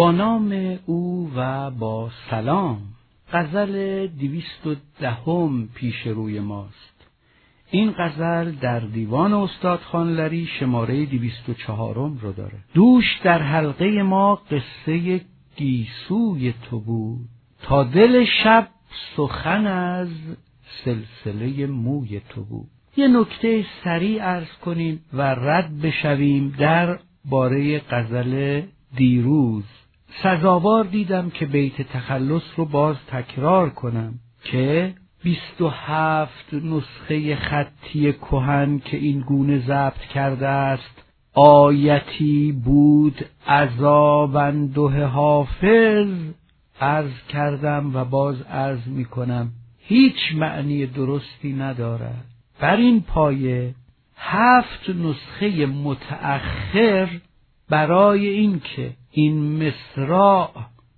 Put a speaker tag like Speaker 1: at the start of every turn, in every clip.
Speaker 1: با نام او و با سلام. غزل 210 پیش روی ماست. این غزل در دیوان استاد خانلری شماره 204 رو داره. دوش در حلقه ما قصه گیسوی تو بود، تا دل شب سخن از سلسله موی تو بود. یه نکته سریع عرض کنیم و رد بشویم در باره غزل دیروز. سزاوار دیدم که بیت تخلص رو باز تکرار کنم که 27 نسخه خطی کهن که این گونه ضبط کرده است، آیتی بود عذاب انده حافظ، عرض کردم و باز عرض می کنم هیچ معنی درستی ندارد. بر این پایه 7 نسخه متأخر برای این که این مصرع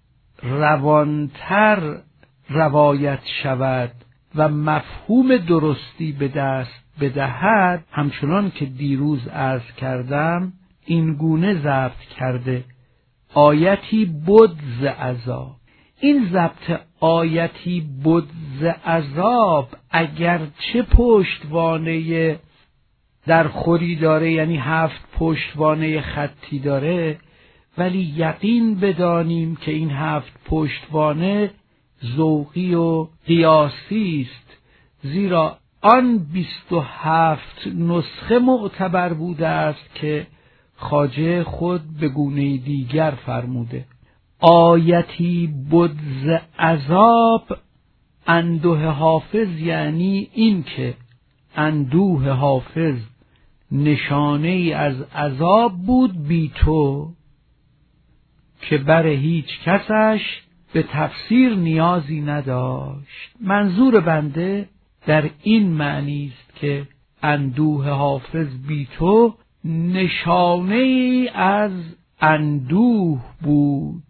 Speaker 1: روانتر روایت شود و مفهوم درستی به دست بدهد، همچنان که دیروز عرض کردم این گونه ضبط کرده: آیتی بود ز عذاب. این ضبط آیتی بود ز عذاب اگرچه پشتوانه در خوری داره، یعنی 7 پشتوانه خطی داره، ولی یقین بدانیم که این 7 پشتوانه ذوقی و قیاسی است، زیرا آن 27 نسخه معتبر بوده است که خواجه خود به گونه دیگر فرموده. آیتی بود ز عذاب انده حافظ، یعنی این که اندوه حافظ نشانه ای از عذاب بود بی تو، که بر هیچ کسش به تفسیر نیازی نداشت. منظور بنده در این معنی است که اندوه حافظ بی تو نشانه ای از اندوه بود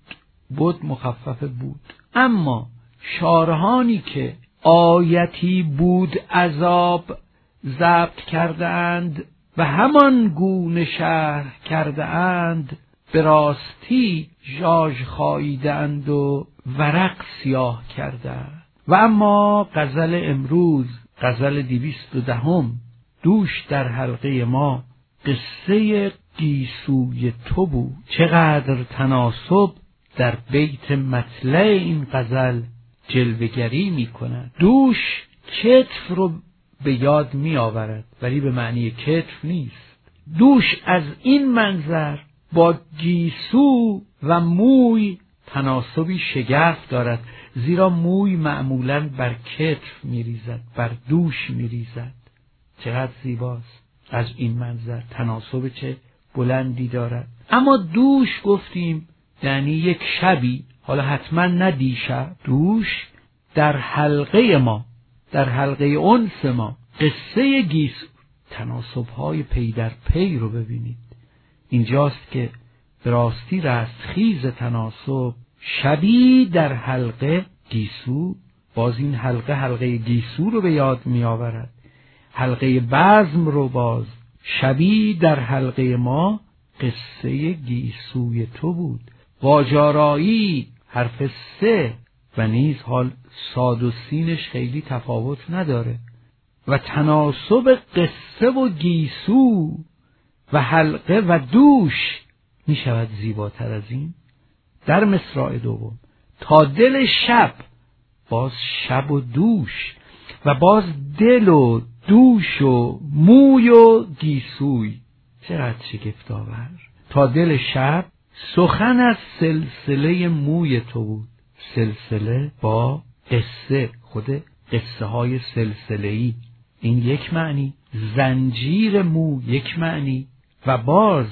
Speaker 1: مخفف بود. اما شارحانی که آیتی بود عذاب ضبط کرده اند و همان گونه شرح کرده اند، به راستی ژاژ خاییده اند و ورق سیاه کرده اند. و اما غزل امروز، غزل 210، دوش در حلقه ما قصه گیسوی تو بود. چقدر تناسب در بیت مطلع این غزل جلوه‌گری می کند. دوش کتف رو به یاد می آورد، ولی به معنی کتف نیست. دوش از این منظر با گیسو و موی تناسبی شگرف دارد، زیرا موی معمولاً بر کتف می ریزد، بر دوش می ریزد. چقدر زیباست از این منظر، تناسب چه بلندی دارد. اما دوش گفتیم یعنی یک شبی، حالا حتما نه دیشب. دوش در حلقه ما، در حلقه انس ما، قصه گیسو. تناسب‌های پی در پی رو ببینید. اینجاست که به راستی رستخیز تناسب. شبی در حلقه گیسو، باز این حلقه گیسو رو به یاد می آورد. حلقه بزم رو باز. شبی در حلقه ما قصه گیسوی تو بود. واجارایی حرف 3 و نیز حال صاد و سینش خیلی تفاوت نداره. و تناسب قصه و گیسو و حلقه و دوش می شود زیباتر از این؟ در مصرع دوم: تا دل شب، باز شب و دوش، و باز دل و دوش و موی و گیسوی. چقدر شگفت‌آور. تا دل شب سخن از سلسله موی تو بود. سلسله با قصه، خود قصه های سلسله‌ای، این یک معنی. زنجیر مو یک معنی. و باز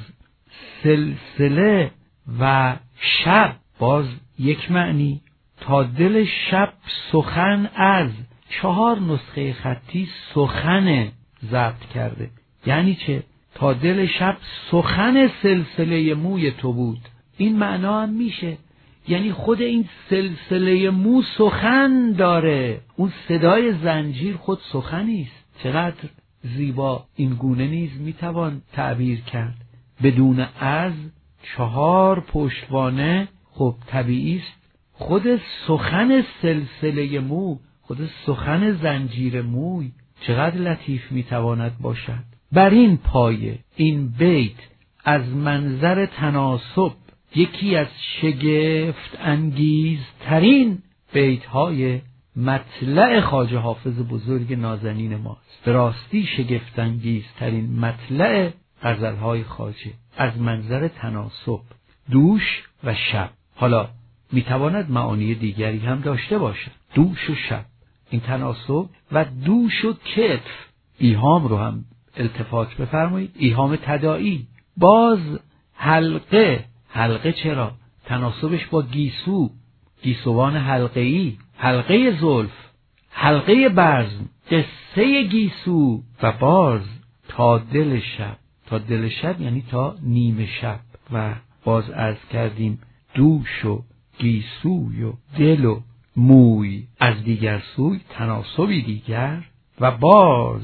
Speaker 1: سلسله و شب باز یک معنی. تا دل شب سخن از 4 نسخه خطی سخن ضبط کرده. یعنی چه؟ تا دل شب سخن سلسله موی تو بود. این معنا هم میشه، یعنی خود این سلسله مو سخن داره. اون صدای زنجیر خود سخنی است. چقدر زیبا این گونه نیز میتوان تعبیر کرد. بدون از 4 پشتوانه خب طبیعی است خود سخن سلسله مو، خود سخن زنجیر موی چقدر لطیف میتواند باشد. بر این پایه این بیت از منظر تناسب یکی از شگفت انگیزترین بیت‌های مطلع خواجه حافظ بزرگ نازنین ماست. به راستی شگفت انگیزترین مطلع غزل‌های خواجه از منظر تناسب، دوش و شب. حالا میتواند معانی دیگری هم داشته باشد. دوش و شب، این تناسب و دوش و کتف. ایهام رو هم التفات بفرمایید، ایهام تداعی. باز حلقه، حلقه چرا؟ تناسبش با گیسو، گیسوان حلقه‌ای، حلقه زلف، حلقه بزم، قصه گیسو و باز تا دل شب. تا دل شب یعنی تا نیمه شب. و باز عرض کردیم دوش و گیسوی و دل و موی از دیگر سوی تناسبی دیگر. و باز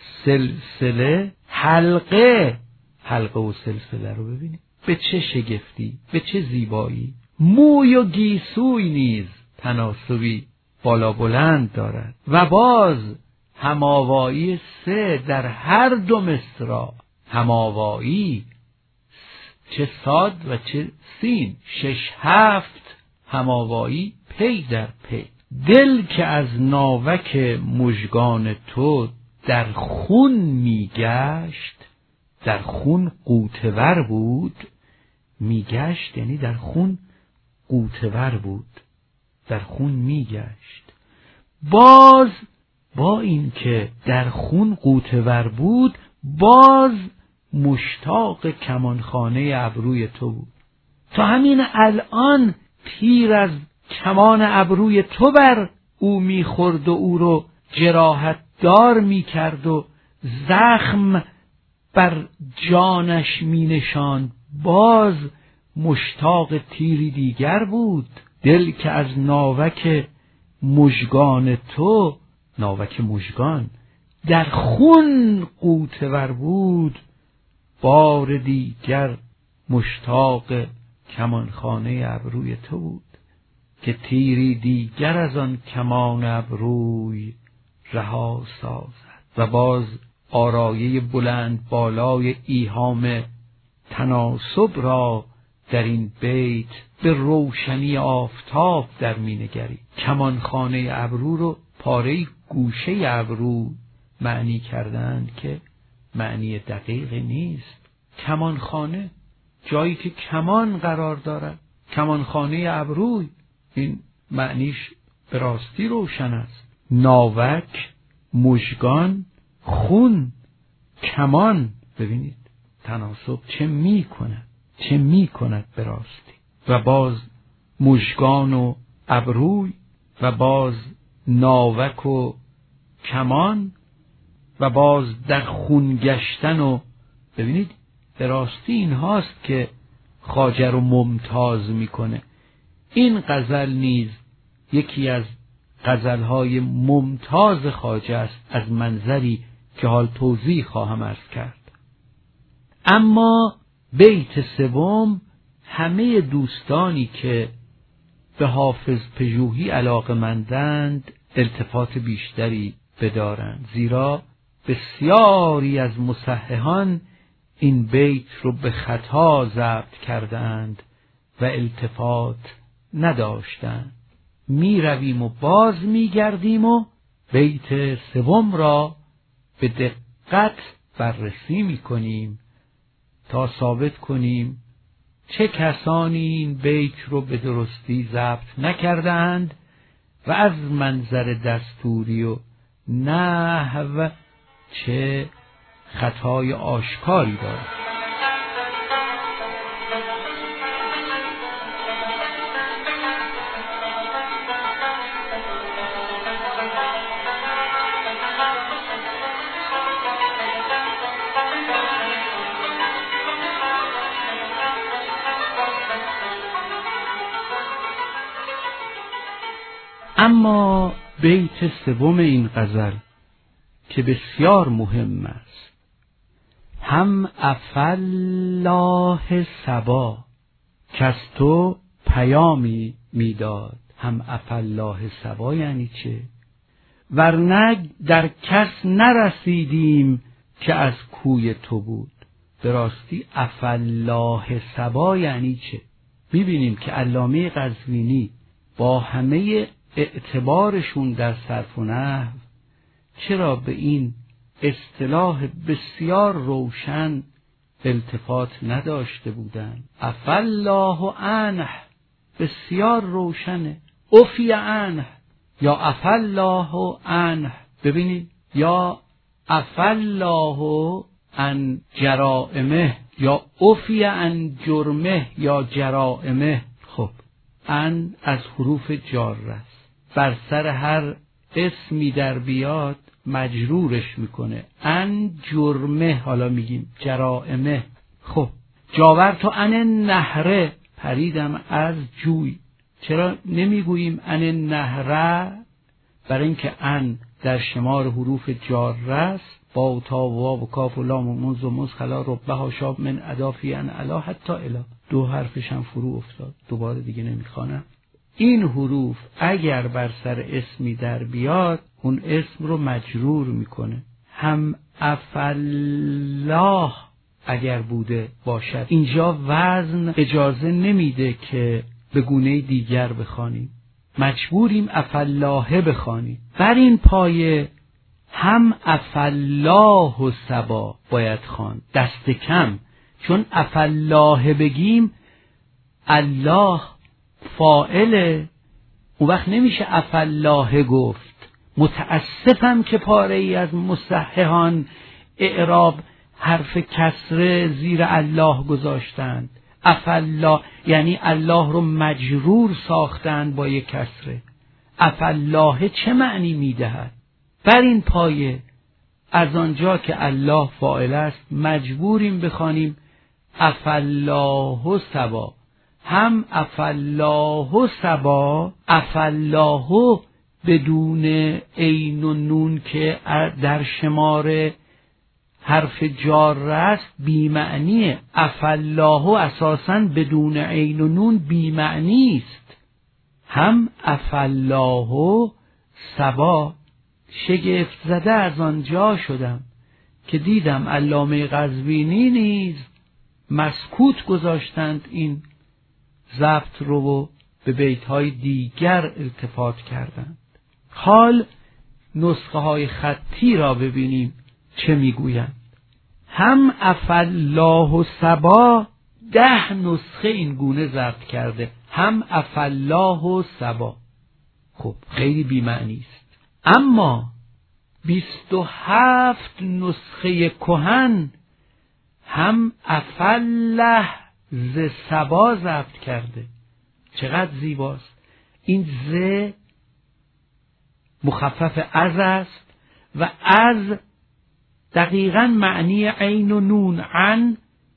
Speaker 1: سلسله، حلقه، حلقه و سلسله رو ببینید به چه شگفتی، به چه زیبایی. موی و گیسوی نیز تناسبی بالا بلند دارد. و باز هماوایی سه در هر دو مصرع، هماوایی چه صاد و چه سین، 6-7 هماوایی پی در پی. دل که از ناوک مژگان تو در خون میگشت، در خون غوطه‌ور بود، میگشت یعنی در خون غوطه‌ور بود، در خون میگشت. باز با این که در خون غوطه‌ور بود، باز مشتاق کمانخانه ابروی تو بود. تا همین الان تیر از کمان ابروی تو بر او میخورد و او رو جراحت دار میکرد و زخم بر جانش مینشاند. باز مشتاق تیری دیگر بود. دل که از ناوک مژگان تو، ناوک مژگان، در خون غوطه‌ور بود، بار دیگر مشتاق کمانخانه ابروی تو بود، که تیری دیگر از آن کمان ابروی رها سازد. و باز آرایه بلند بالای ایهام تناسب را در این بیت به روشنی آفتاب در مینگری. کمانخانه ابرو رو پاره گوشه ابرو معنی کردند که معنی دقیقی نیست. کمانخانه جایی که کمان قرار دارد، کمانخانه ابروی، این معنیش به راستی روشن است. ناوک، مژگان، خون، کمان. ببینید تناسب چه می کند، چه می کند به راستی. و باز مژگان و ابروی و باز ناوک و کمان و باز در خون گشتن. و ببینید به راستی این هاست که خواجه رو ممتاز میکنه. این غزل نیز یکی از غزلهای ممتاز خواجه است از منظری که حال توضیح خواهم عرض کرد. اما بیت سوم همه دوستانی که به حافظ پژوهی علاقه‌مندند التفات بیشتری بدارند، زیرا بسیاری از مصححان این بیت رو به خطا ضبط کردند و التفات نداشتند. می رویم و باز می گردیم و بیت سوم را به دقت بررسی می کنیم تا ثابت کنیم چه کسانی این بیت رو به درستی ضبط نکردند و از منظر دستوری و نحو چه خطای آشکاری دارد. اما بیت سوم این غزل که بسیار مهم است: هم عفالله صبا، کز تو پیامی میداد. هم عفالله صبا یعنی چه؟ ورنه در کس نرسیدیم که از کوی تو بود. به راستی عفالله صبا یعنی چه؟ میبینیم که علامه قزوینی با همه اعتبارشون در صرف و نحو چرا به این اصطلاح بسیار روشن التفات نداشته بودند؟ عفالله عنه بسیار روشنه، عفی عنه یا عفالله عنه. ببینید، یا عفالله عن جرائمه یا عفی عن جرمه یا جرائمه. خب عن از حروف جار است، بر سر هر اسمی در بیاد مجرورش میکنه. عن جرمه، حالا میگیم جرائمه. خب جاورت عن النهر، پریدم از جوی. چرا نمیگوییم عن النهر؟ برای اینکه عن در شمار حروف جار است، با و تا و واو و کاف و لام و منز و مز خلا ربه ها شاب من ادافی ان الا حتی الا. دو حرفش هم فرو افتاد، دوباره دیگه نمیخوانم. این حروف اگر بر سر اسمی در بیاد اون اسم رو مجرور میکنه. هم عفالله اگر بوده باشد، اینجا وزن اجازه نمیده که به گونه دیگر بخوانیم، مجبوریم عفالله بخوانیم. بر این پایه هم عفالله و صبا باید خواند، دست کم. چون عفالله بگیم الله فاعله، اون وقت نمیشه عفالله گفت. متاسفم که پاره ای از مصححان اعراب حرف کسره زیر الله گذاشتند. عفالله یعنی الله رو مجرور ساختند با یک کسره. عفالله چه معنی میدهد؟ بر این پایه از آنجا که الله فاعل است مجبوریم بخوانیم عفالله صبا. هم عفالله صبا، عفالله بدون عین و نون که در شمار حرف جار است بی معنیه. عفالله اساساً بدون عین و نون بی معنی است. هم عفالله صبا. شگفت زده از آنجا شدم که دیدم علامه قزوینی نیز مسکوت گذاشتند این ضبط رو و به بیت‌های دیگر التفات کردند. حال نسخه های خطی را ببینیم چه میگویند. هم عفالله صبا 10 نسخه این گونه ضبط کرده، هم عفالله صبا. خب خیلی بی‌معنی است. اما 27 نسخه کهن هم عفالله ز صبا ضبط کرده. چقدر زیباست. این ز مخفف از است و از دقیقاً معنی عین و نون عن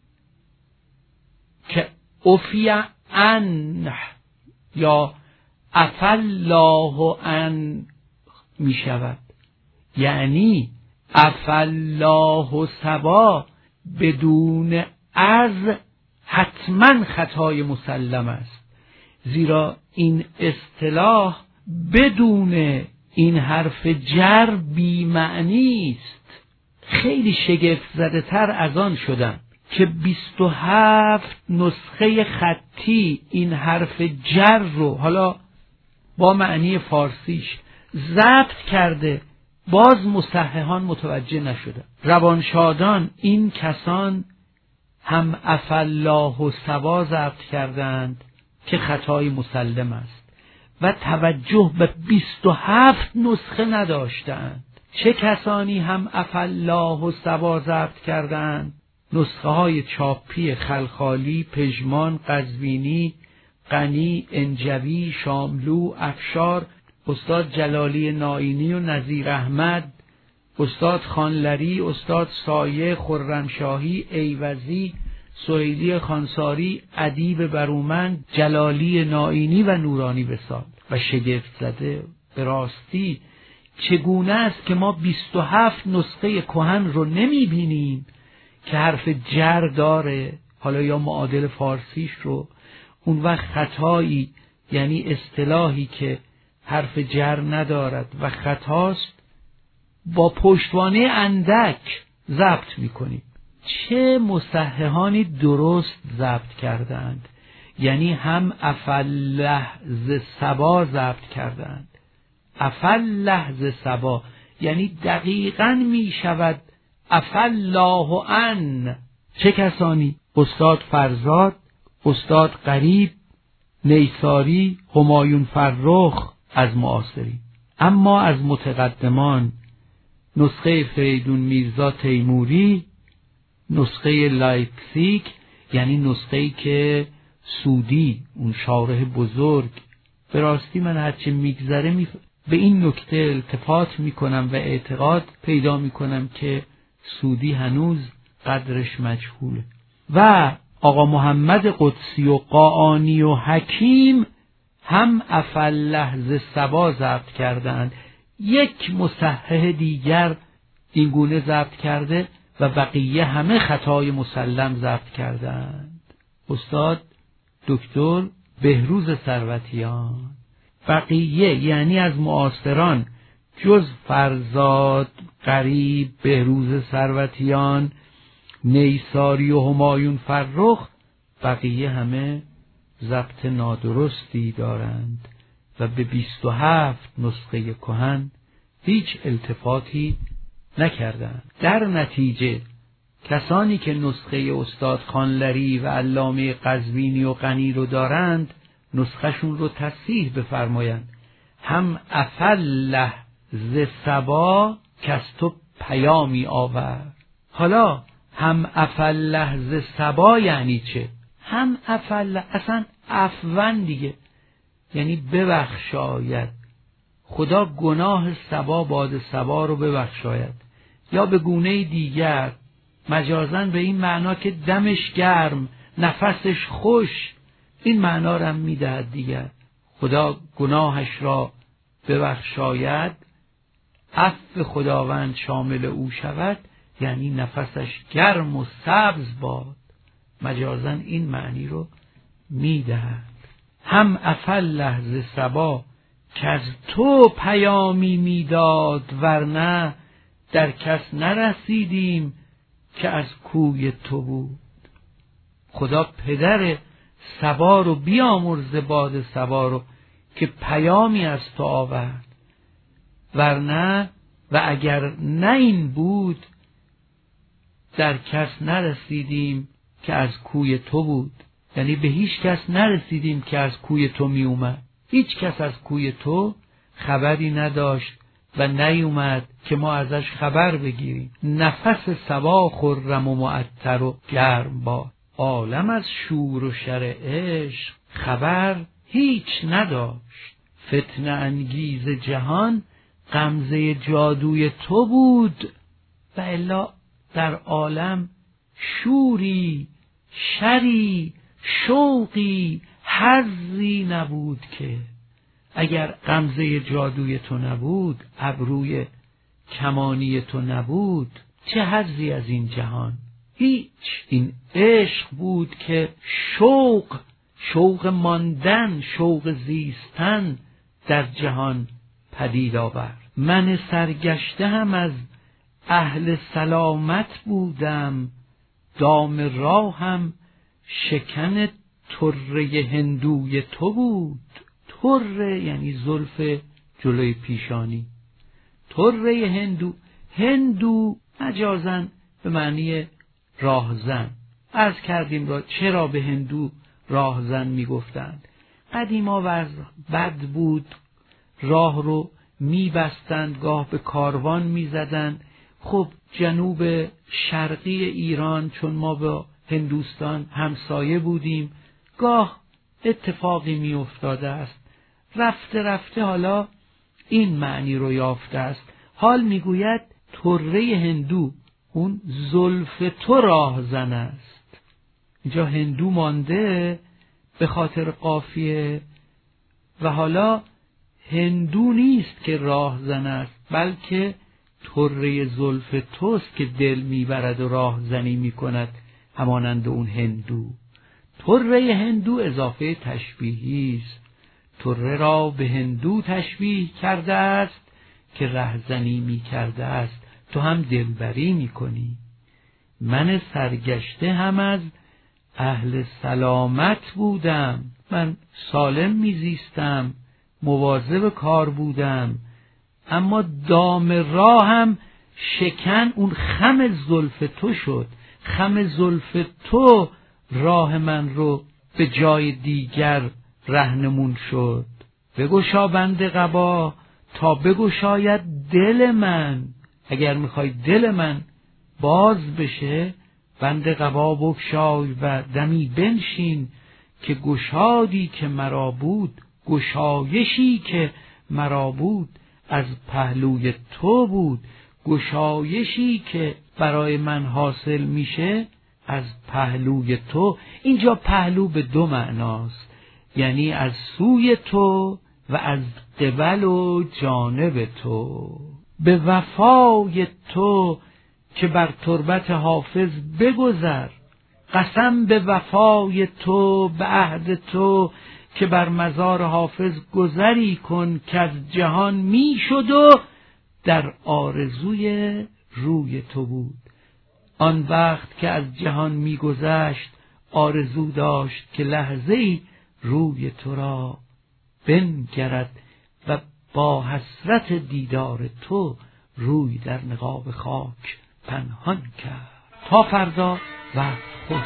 Speaker 1: که عفی عنه یا عفالله عن می شود. یعنی عفالله صبا بدون از حتما خطای مسلم است، زیرا این اصطلاح بدون این حرف جر بی معنی است. خیلی شگفت زده تر از آن شدم که 27 نسخه خطی این حرف جر رو حالا با معنی فارسیش ضبط کرده، باز مصححان متوجه نشدن. روانشادان این کسان هم عفالله و صبا ضبط کردند که خطای مسلم است و توجه به 27 نسخه نداشتند. چه کسانی هم عفالله و صبا ضبط کردند؟ نسخه های چاپی خلخالی، پژمان، قزوینی، غنی، انجوی، شاملو، افشار، استاد جلالی نائینی و نظیر احمد، استاد خانلری، استاد سایه، خرمشاهی، ایوزی، سهیلی خانساری، ادیب برومند، جلالی نائینی و نورانی وصال. و شگفت زده به راستی چگونه است که ما 27 نسخه کهن رو نمی بینیم که حرف جر داره، حالا یا معادل فارسیش رو اون وقت خطایی یعنی اصطلاحی که حرف جر ندارد و خطاست با پشتوانه اندک ضبط میکنیم. چه مصححانی درست ضبط کردند، یعنی هم افله ز صبا ضبط کردند. افله ز صبا یعنی دقیقاً می شود افالله ان. چه کسانی؟ استاد فرزاد، استاد غریب، نیساری، همایون فرخ از معاصرین. اما از متقدمان نسخه فریدون میرزا تیموری، نسخه لایپزیگ یعنی نسخه‌ای که سودی اون شارح بزرگ، به راستی من هرچه میگذره به این نکته التفات میکنم و اعتقاد پیدا میکنم که سودی هنوز قدرش مجهوله. و آقا محمد قدسی و قاآنی و حکیم هم افله ز صبا ضبط کردند. یک مصحح دیگر این گونه ضبط کرده و بقیه همه خطای مسلم ضبط کردند. استاد دکتر بهروز ثروتیان. بقیه یعنی از معاصران جز فرزاد، غریب، بهروز ثروتیان، نیساری و همایون فرخ، بقیه همه ضبط نادرستی دارند و به 27 نسخه کهن هیچ التفاتی نکردند. در نتیجه کسانی که نسخه استاد خانلری و علامه قزوینی و غنی رو دارند نسخهشون رو تصحیح بفرمایند. هم افله ز صبا کز تو پیامی آورد. حالا هم افله ز صبا یعنی چه؟ هم افله اصلا عفون دیگه، یعنی ببخشاید. خدا گناه صبا، باد صبا رو ببخشاید. یا به گونه دیگر مجازاً به این معنا که دمش گرم، نفسش خوش، این معنا رو هم میدهد دیگر. خدا گناهش را ببخشاید، عفو خداوند شامل او شود، یعنی نفسش گرم و سبز باد. مجازاً این معنی رو میدهد. هم افله ز صبا کز تو پیامی میداد، ورنه در کس نرسیدیم که از کوی تو بود. خدا پدر صبا رو بیامرز، باد صبا رو که پیامی از تو آورد، ورنه و اگر نه این بود در کس نرسیدیم که از کوی تو بود. یعنی به هیچ کس نرسیدیم که از کوی تو می اومد. هیچ کس از کوی تو خبری نداشت و نیومد که ما ازش خبر بگیریم. نفس صبا خرم و معطر و گرم باد. عالم از شور و شر عشق خبر هیچ نداشت. فتنه انگیز جهان غمزه جادوی تو بود، و الا در عالم شوری، شری، شوقی، حظی نبود که. اگر غمزه جادوی تو نبود، ابروی کمانی تو نبود، چه حظی از این جهان؟ هیچ. این عشق بود که شوق ماندن، شوق زیستن در جهان پدید آورد. من سرگشته هم از اهل سلامت بودم، دام راهم شکن طره هندوی تو بود. طره یعنی زلف جلوی پیشانی. طره هندو مجازاً به معنی راهزن. عرض کردیم را چرا به هندو راهزن میگفتند. قدیما وضع بد بود، راه رو میبستند، گاه به کاروان میزدند. خب جنوب شرقی ایران، چون ما با هندوستان همسایه بودیم، گاه اتفاقی می افتاده است. رفته رفته حالا این معنی رو یافته است. حال میگوید طره هندو، اون زلف تو راهزن است. اینجا هندو مانده به خاطر قافیه، و حالا هندو نیست که راهزن است، بلکه طره زلف توست که دل میبرد و راهزنی میکند، همانند اون هندو. طره هندو اضافه تشبیهی است. طره را به هندو تشبیه کرده است که رهزنی می کرده است، تو هم دلبری می کنی. من سرگشته هم از اهل سلامت بودم، من سالم می زیستم، مواظب کار بودم، اما دام راهم شکن، اون خم زلف تو شد. خم زلف تو راه من رو به جای دیگر رهنمون شد. بگشا بند قبا تا بگشاید دل من. اگر میخوای دل من باز بشه، بند قبا بگشای و دمی بنشین که گشادی که مرا بود، گشایشی که مرا بود، از پهلوی تو بود. گشایشی که برای من حاصل میشه از پهلوی تو. اینجا پهلو به دو معناست، یعنی از سوی تو و از قبل و جانب تو. به وفای تو که بر تربت حافظ بگذر، قسم به وفای تو، به عهد تو که بر مزار حافظ گذری کن، که از جهان می شد و در آرزوی روی تو بود. آن وقت که از جهان می گذشت آرزو داشت که لحظه‌ای روی تو را بنگرد و با حسرت دیدار تو روی در نقاب خاک پنهان کرد. تا فردا وقت خوش.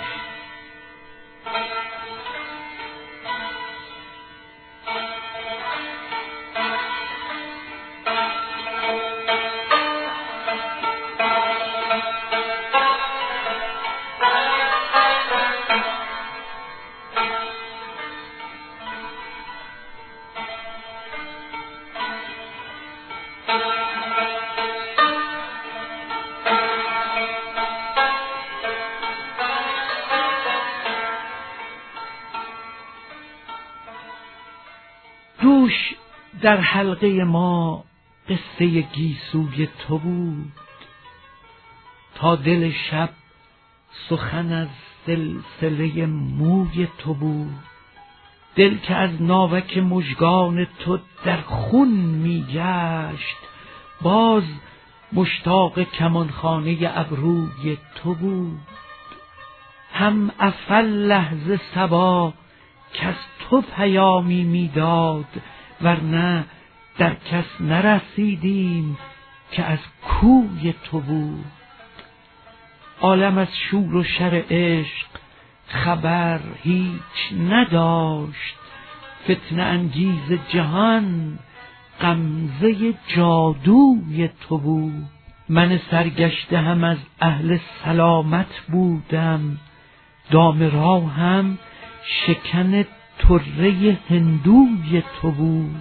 Speaker 1: دوش در حلقه ما قصه گیسوی تو بود، تا دل شب سخن از سلسله موی تو بود. دل که از ناوک مژگان تو در خون می گشت، باز مشتاق کمانخانه ابروی تو بود. هم افل لحظه صبا کس تو پیامی میداد، ورنه در کس نرسیدیم که از کوی تو بود. عالم از شور و شر عشق خبر هیچ نداشت، فتنه انگیز جهان غمزه جادوی تو بود. من سرگشته هم از اهل سلامت بودم، دام راهم شکن طره هندوی تو بود.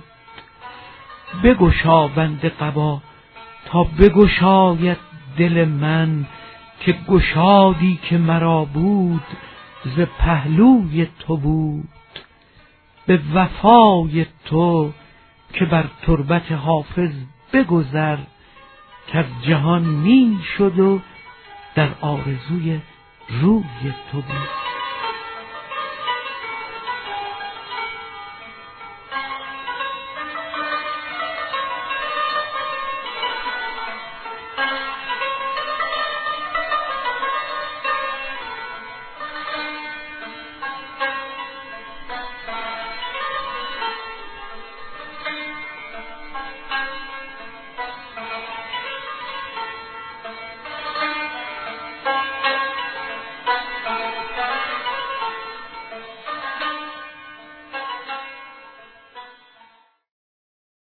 Speaker 1: بگشا بند قبا تا بگشاید دل من، که گشادی که مرا بود ز پهلوی تو بود. به وفای تو که بر تربت حافظ بگذر، که از جهان می شد و در آرزوی روی تو بود.